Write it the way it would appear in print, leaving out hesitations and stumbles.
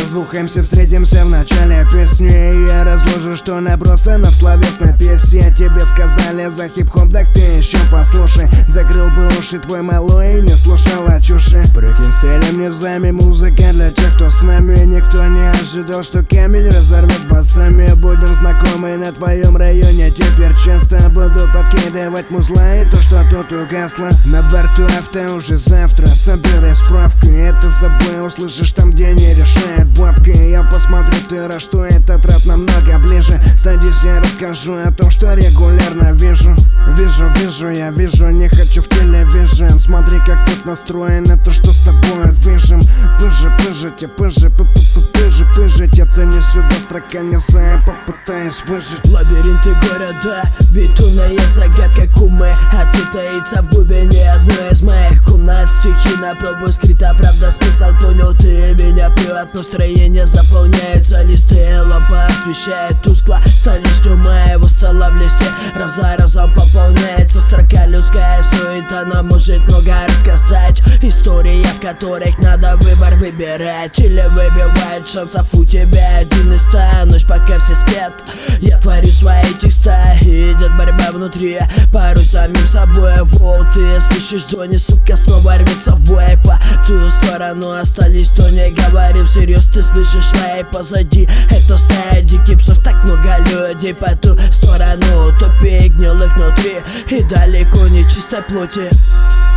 с двух МС встретимся в начале песни, и я разложу, что набросано в словесной песне. Тебе сказали за хип-хоп, так ты еще послушай. Закрыл бы уши твой малой и не слушала чуши. Прикинь, стилем внезапно музыка для тех, кто с нами. Никто не ожидал, что камень разорвет басами. Будем знакомы на твоем районе, теперь часто буду подкидывать музла и то, что тут угасло. На борту авто уже завтра, собирай справку. Это собой услышишь там, где не решает бабки. Я посмотрю тираж, что этот рэп намного ближе. Садись, я расскажу о том, что регулярно вижу. Я вижу, не хочу в телевизион. Смотри, как тут настроено то, что с тобой движем. Пыжить, я ценю сюда строка не знаю, попытаюсь выжить. Лабиринты города, бетонная загадка кумы. А ты таится в глубине одной из моих комнат. Стихи на пробу скрыта, правда смысл понял. Ты меня прет, настроение заполняются листы. Лампа освещает тускло столичную моего стола в листе. Раз за разом пополняется строка. Людская суета нам может много рассказать. Истории, в которых надо выбор выбирать. Или выбивает шансов у тебя один из 100. Ночь пока все спят, я творю свои текста. Идет борьба внутри, порой самим собой. Воу, ты слышишь, Джонни, сука, снова рвется в бой. По ту сторону остались, кто не говорил всерьез. Ты слышишь лай позади, это стая диких псов. Так много людей по ту сторону, тупик гнилых внутри. И далеко не чистой плоти.